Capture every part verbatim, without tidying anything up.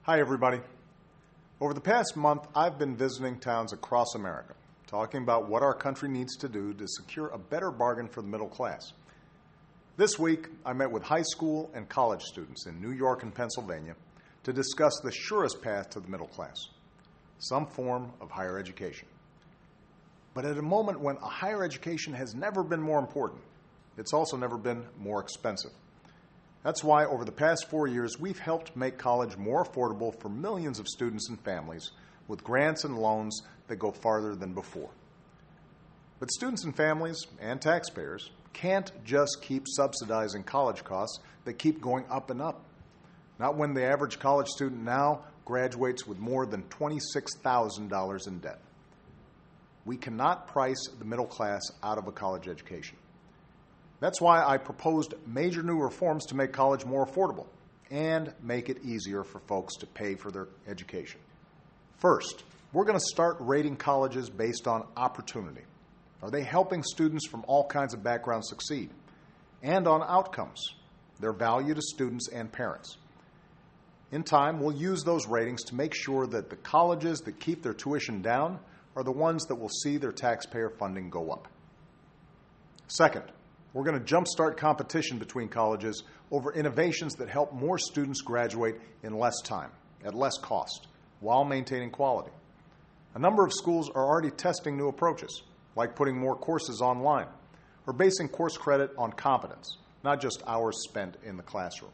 Hi, everybody. Over the past month, I've been visiting towns across America, talking about what our country needs to do to secure a better bargain for the middle class. This week, I met with high school and college students in New York and Pennsylvania to discuss the surest path to the middle class, some form of higher education. But at a moment when a higher education has never been more important, it's also never been more expensive. That's why over the past four years, we've helped make college more affordable for millions of students and families with grants and loans that go farther than before. But students and families and taxpayers can't just keep subsidizing college costs that keep going up and up. Not when the average college student now graduates with more than twenty-six thousand dollars in debt. We cannot price the middle class out of a college education. That's why I proposed major new reforms to make college more affordable and make it easier for folks to pay for their education. First, we're going to start rating colleges based on opportunity. Are they helping students from all kinds of backgrounds succeed? And on outcomes, their value to students and parents. In time, we'll use those ratings to make sure that the colleges that keep their tuition down are the ones that will see their taxpayer funding go up. Second, we're going to jumpstart competition between colleges over innovations that help more students graduate in less time, at less cost, while maintaining quality. A number of schools are already testing new approaches, like putting more courses online or basing course credit on competence, not just hours spent in the classroom.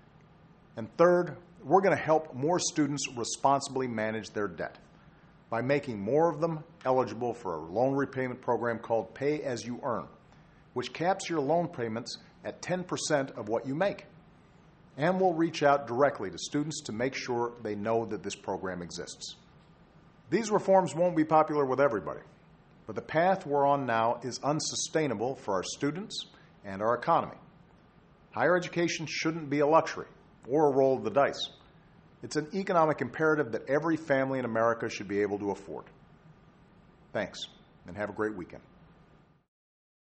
And third, we're going to help more students responsibly manage their debt by making more of them eligible for a loan repayment program called Pay As You Earn, which caps your loan payments at ten percent of what you make. And we'll reach out directly to students to make sure they know that this program exists. These reforms won't be popular with everybody, but the path we're on now is unsustainable for our students and our economy. Higher education shouldn't be a luxury or a roll of the dice. It's an economic imperative that every family in America should be able to afford. Thanks, and have a great weekend.